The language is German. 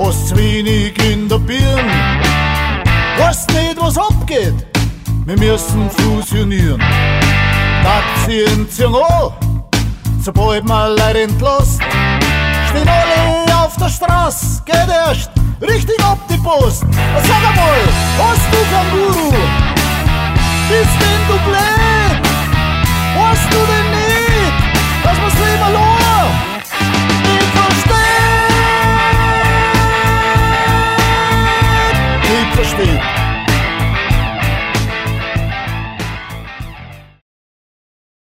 hast zu wenig in der Birn. Weißt nicht, was abgeht, wir müssen fusionieren. Aktien ziehen an, sobald man Leute entlässt. Stehen alle auf der Straße, geht erst richtig ab die Post. Sag einmal, hast du kein Guru? Bist denn du blöd? Weißt du denn nicht, dass man's Leben lohnt?